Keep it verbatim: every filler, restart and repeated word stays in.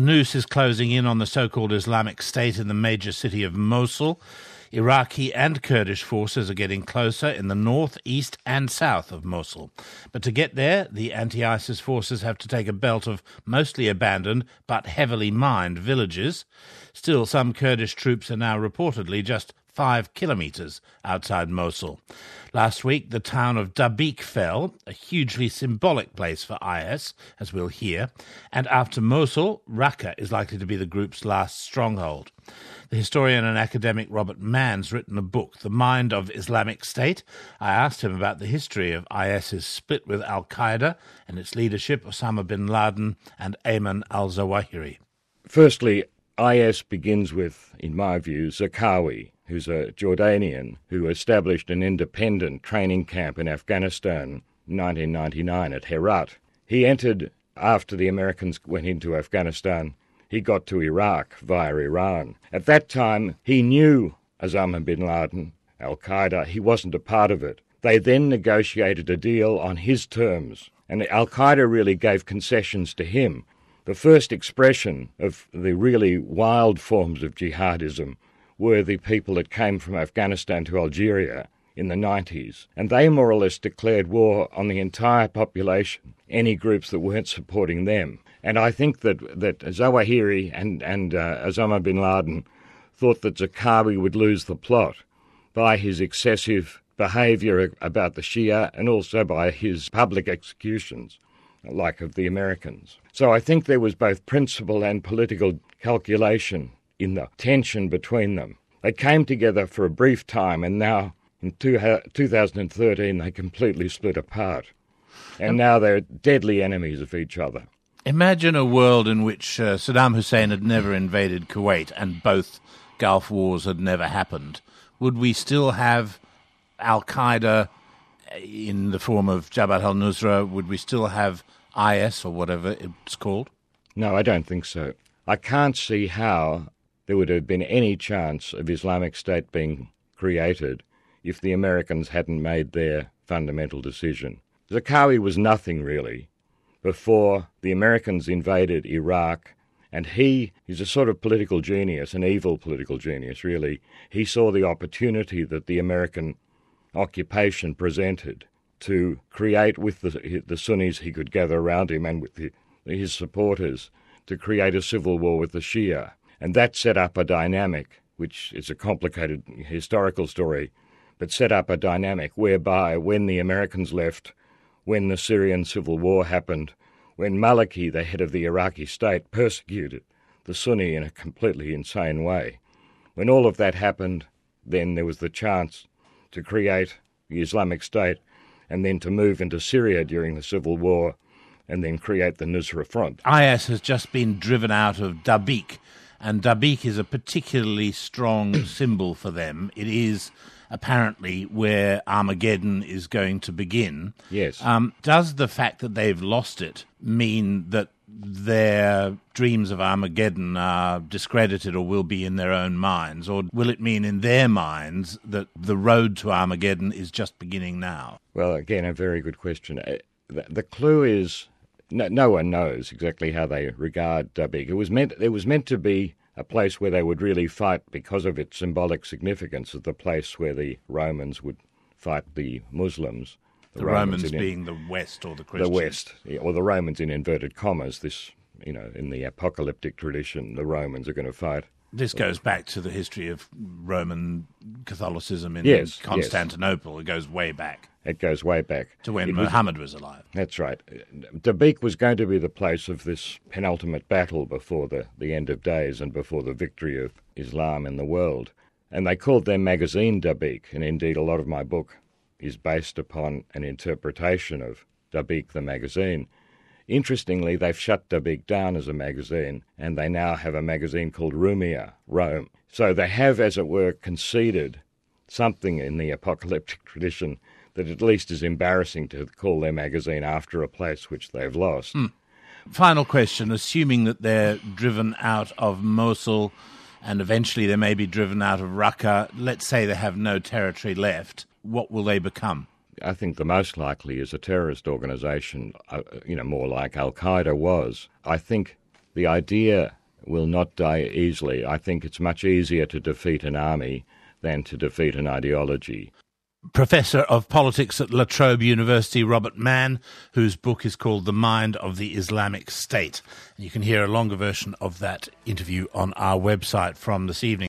noose is closing in on the so-called Islamic State in the major city of Mosul. Iraqi and Kurdish forces are getting closer in the north, east and south of Mosul. But to get there, the anti-ISIS forces have to take a belt of mostly abandoned but heavily mined villages. Still, some Kurdish troops are now reportedly just five kilometres outside Mosul. Last week, the town of Dabiq fell, a hugely symbolic place for I S, as we'll hear, and after Mosul, Raqqa is likely to be the group's last stronghold. The historian and academic Robert Mann's written a book, The Mind of Islamic State. I asked him about the history of IS's split with al-Qaeda and its leadership, Osama bin Laden and Ayman al-Zawahiri. Firstly, I S begins with, in my view, Zarqawi, who's a Jordanian who established an independent training camp in Afghanistan in nineteen ninety-nine at Herat. He entered after the Americans went into Afghanistan. He got to Iraq via Iran. At that time, he knew Osama bin Laden, al-Qaeda. He wasn't a part of it. They then negotiated a deal on his terms, and al-Qaeda really gave concessions to him. The first expression of the really wild forms of jihadism were the people that came from Afghanistan to Algeria in the nineties, and they more or less declared war on the entire population, any groups that weren't supporting them. And I think that, that Zawahiri and, and uh, Osama bin Laden thought that Zarqawi would lose the plot by his excessive behaviour about the Shia and also by his public executions, like of the Americans. So I think there was both principle and political calculation in the tension between them. They came together for a brief time, and now in two, two thousand thirteen they completely split apart. And um, now they're deadly enemies of each other. Imagine a world in which uh, Saddam Hussein had never invaded Kuwait and both Gulf Wars had never happened. Would we still have al-Qaeda in the form of Jabhat al-Nusra? Would we still have I S, or whatever it's called? No, I don't think so. I can't see how there would have been any chance of Islamic State being created if the Americans hadn't made their fundamental decision. Zarqawi was nothing, really, before the Americans invaded Iraq, and he is a sort of political genius, an evil political genius, really. He saw the opportunity that the American occupation presented to create with the, the Sunnis he could gather around him and with the, his supporters to create a civil war with the Shia. And that set up a dynamic, which is a complicated historical story, but set up a dynamic whereby when the Americans left, when the Syrian civil war happened, when Maliki, the head of the Iraqi state, persecuted the Sunni in a completely insane way, when all of that happened, then there was the chance to create the Islamic State and then to move into Syria during the civil war and then create the Nusra Front. I S has just been driven out of Dabiq, and Dabiq is a particularly strong symbol for them. It is apparently where Armageddon is going to begin. Yes. Um, does the fact that they've lost it mean that their dreams of Armageddon are discredited or will be in their own minds? Or will it mean in their minds that the road to Armageddon is just beginning now? Well, again, a very good question. The, the clue is no, no one knows exactly how they regard Dabiq. It was meant, it was meant to be a place where they would really fight because of its symbolic significance of the place where the Romans would fight the Muslims. The, the Romans, Romans being in, the West or the Christians. The West, yeah, or the Romans in inverted commas. This, you know, in the apocalyptic tradition, the Romans are going to fight. This goes back to the history of Roman Catholicism in yes, Constantinople. Yes. It goes way back. It goes way back. To when it Muhammad was, was alive. That's right. Dabiq was going to be the place of this penultimate battle before the, the end of days and before the victory of Islam in the world. And they called their magazine Dabiq, and indeed a lot of my book is based upon an interpretation of Dabiq the magazine. Interestingly, they've shut Dabiq down as a magazine, and they now have a magazine called Rumia, Rome. So they have, as it were, conceded something in the apocalyptic tradition that at least is embarrassing to call their magazine after a place which they've lost. Hmm. Final question, assuming that they're driven out of Mosul and eventually they may be driven out of Raqqa, let's say they have no territory left, what will they become? I think the most likely is a terrorist organisation, uh, you know, more like Al-Qaeda was. I think the idea will not die easily. I think it's much easier to defeat an army than to defeat an ideology. Professor of Politics at La Trobe University, Robert Mann, whose book is called The Mind of the Islamic State. You can hear a longer version of that interview on our website from this evening.